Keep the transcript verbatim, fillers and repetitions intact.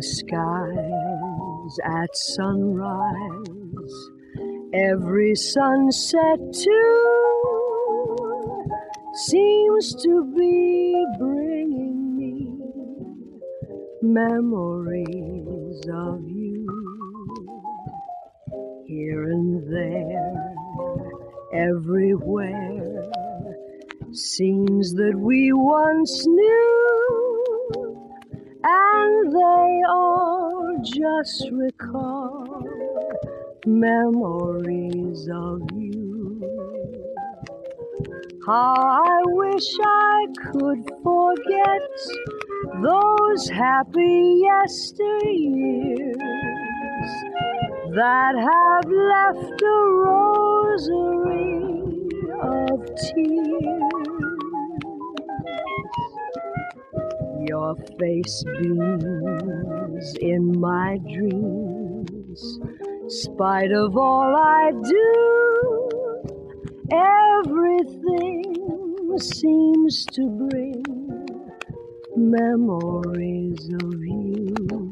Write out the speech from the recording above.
skies at sunrise, every sunset too seems to be bringing me memories of you. Here and there, everywhere, scenes that we once knew, and they all just recall memories of you. How I wish I could forget those happy yesteryears that have left a rosary of tears. Your face beams in my dreams, spite of all I do. Everything seems to bring memories of you.